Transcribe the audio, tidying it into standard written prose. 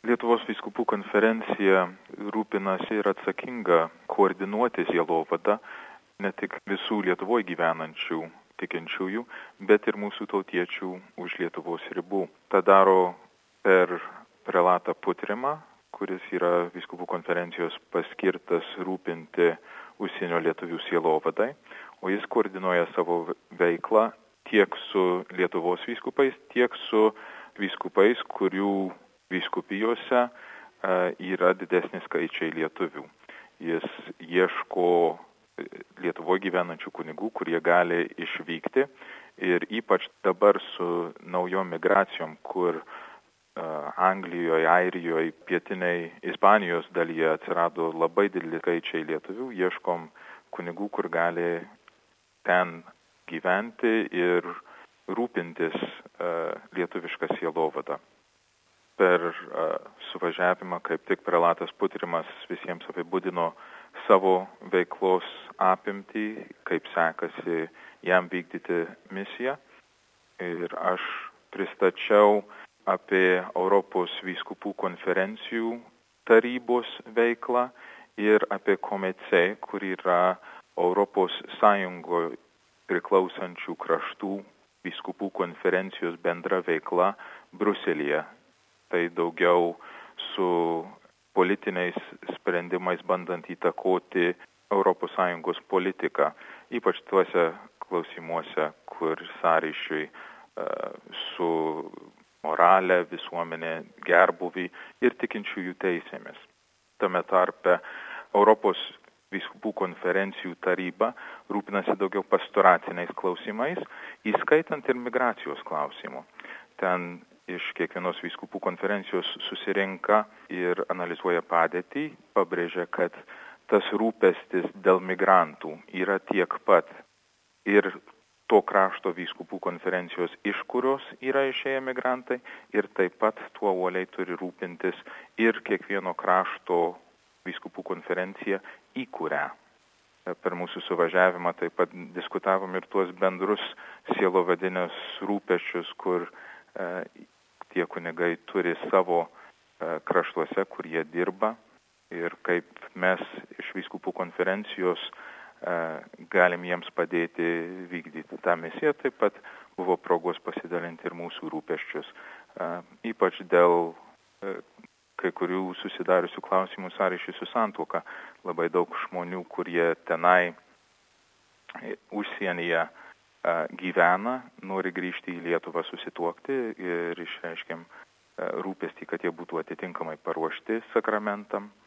Lietuvos vyskupų konferencija rūpinasi ir atsakinga koordinuoti sielovadą ne tik visų Lietuvoje gyvenančių tikinčiųjų, bet ir mūsų tautiečių už Lietuvos ribų. Ta daro per prelatą Putrimą, kuris yra vyskupų konferencijos paskirtas rūpinti užsienio lietuvių sielovadai, o jis koordinuoja savo veiklą tiek su Lietuvos vyskupais, tiek su vyskupais, kurių vyskupijose yra didesni skaičiai lietuvių. Jis ieško Lietuvoje gyvenančių kunigų, kurie gali išvykti ir ypač dabar su naujom migracijom, kur Anglijoje, Airijoje, pietiniai Ispanijos dalyje atsirado labai dideli skaičiai lietuvių, ieškom kunigų, kur gali ten gyventi ir rūpintis lietuvišką sielovadą. Per suvažiavimą kaip tik prelatas Putrimas visiems apibūdino savo veiklos apimtį, kaip sekasi jam vykdyti misiją. Ir aš pristačiau apie Europos vyskupų konferencijų tarybos veiklą ir apie Komece, kur yra Europos Sąjungoje priklausančių kraštų vyskupų konferencijos bendra veikla Briuselyje. Tai daugiau su politiniais sprendimais bandant įtakoti Europos Sąjungos politiką, ypač tuose klausimuose, kur sąryšiui su moralė, visuomenė, gerbūvį ir tikinčiųjų teisėmis. Tame tarpe Europos vyskupų konferencijų taryba rūpinasi daugiau pastoraciniais klausimais, įskaitant ir migracijos klausimų. Ten iš kiekvienos vyskupų konferencijos susirenka ir analizuoja padėtį, pabrėžia, kad tas rūpestis dėl migrantų yra tiek pat ir to krašto vyskupų konferencijos, iš kurios yra išėję migrantai, ir taip pat tuo uoliai turi rūpintis ir kiekvieno krašto vyskupų konferencija, į kurią. Per mūsų suvažiavimą taip pat diskutavom ir tuos bendrus sielovadinius rūpesčius, kur tie kunigai turi savo kraštuose, kur jie dirba, ir kaip mes iš vyskupų konferencijos galim jiems padėti vykdyti tą misiją. Taip pat buvo progos pasidalinti ir mūsų rūpesčius, ypač dėl kai kurių susidariusių klausimų sąryšių su santuoka. Labai daug žmonių, kurie tenai užsienyje gyvena, nori grįžti į Lietuvą susituokti ir išreiškėm rūpestį, kad jie būtų atitinkamai paruošti sakramentam.